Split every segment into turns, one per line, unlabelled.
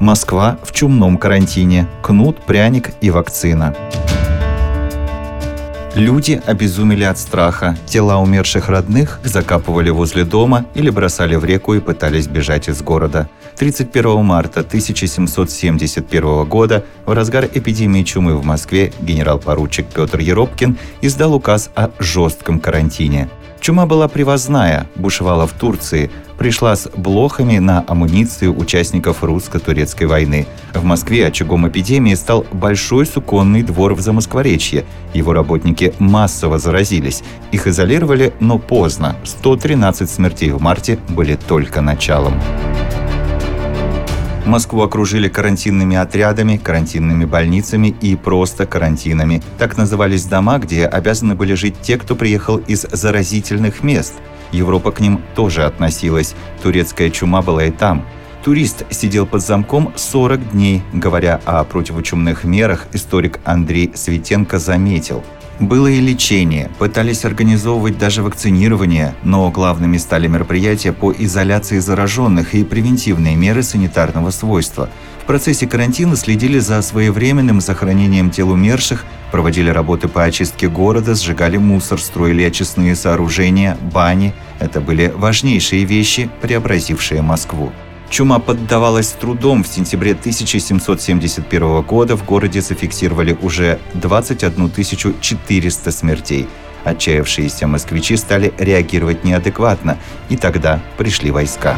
Москва в чумном карантине. Кнут, пряник и вакцина. Люди обезумели от страха. Тела умерших родных закапывали возле дома или бросали в реку и пытались бежать из города. 31 марта 1771 года, в разгар эпидемии чумы в Москве, генерал-поручик Петр Еропкин издал указ о жестком карантине. Чума была привозная, бушевала в Турции, пришла с блохами на амуницию участников русско-турецкой войны. В Москве очагом эпидемии стал Большой Суконный двор в Замоскворечье. Его работники массово заразились. Их изолировали, но поздно. 113 смертей в марте были только началом. Москву окружили карантинными отрядами, карантинными больницами и просто карантинами. Так назывались дома, где обязаны были жить те, кто приехал из заразительных мест. Европа к ним тоже относилась. Турецкая чума была и там. Турист сидел под замком 40 дней. Говоря о противочумных мерах, историк Андрей Светенко заметил: было и лечение, пытались организовывать даже вакцинирование, но главными стали мероприятия по изоляции зараженных и превентивные меры санитарного свойства. В процессе карантина следили за своевременным захоронением тел умерших, проводили работы по очистке города, сжигали мусор, строили очистные сооружения, бани. Это были важнейшие вещи, преобразившие Москву. Чума поддавалась с трудом. В сентябре 1771 года в городе зафиксировали уже 21 400 смертей. Отчаявшиеся москвичи стали реагировать неадекватно, и тогда пришли войска.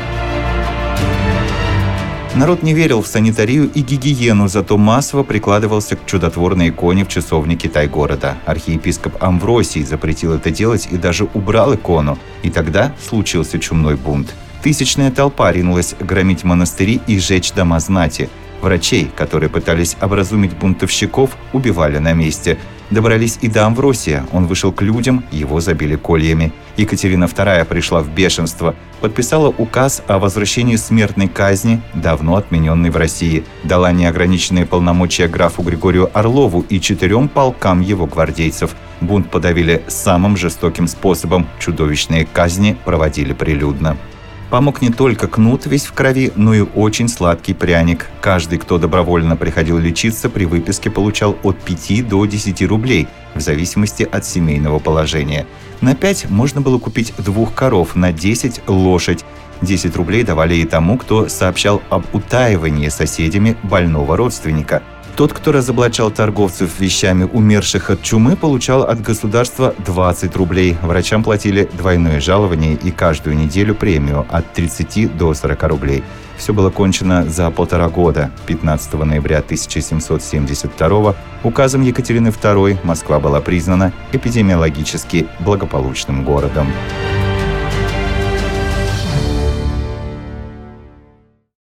Народ не верил в санитарию и гигиену, зато массово прикладывался к чудотворной иконе в часовне Китай-города. Архиепископ Амвросий запретил это делать и даже убрал икону. И тогда случился чумной бунт. Тысячная толпа ринулась громить монастыри и жечь дома знати. Врачей, которые пытались образумить бунтовщиков, убивали на месте. Добрались и до Амвросия. Он вышел к людям, его забили кольями. Екатерина II пришла в бешенство. Подписала указ о возвращении смертной казни, давно отмененной в России. Дала неограниченные полномочия графу Григорию Орлову и 4 полкам его гвардейцев. Бунт подавили самым жестоким способом. Чудовищные казни проводили прилюдно. Помог не только кнут весь в крови, но и очень сладкий пряник. Каждый, кто добровольно приходил лечиться, при выписке получал от 5 до 10 рублей, в зависимости от семейного положения. На 5 можно было купить 2 коров, на 10 – лошадь. 10 рублей давали и тому, кто сообщал об утаивании соседями больного родственника. Тот, кто разоблачал торговцев вещами умерших от чумы, получал от государства 20 рублей. Врачам платили двойное жалование и каждую неделю премию от 30 до 40 рублей. Все было кончено за 1,5 года. 15 ноября 1772 указом Екатерины II Москва была признана эпидемиологически благополучным городом.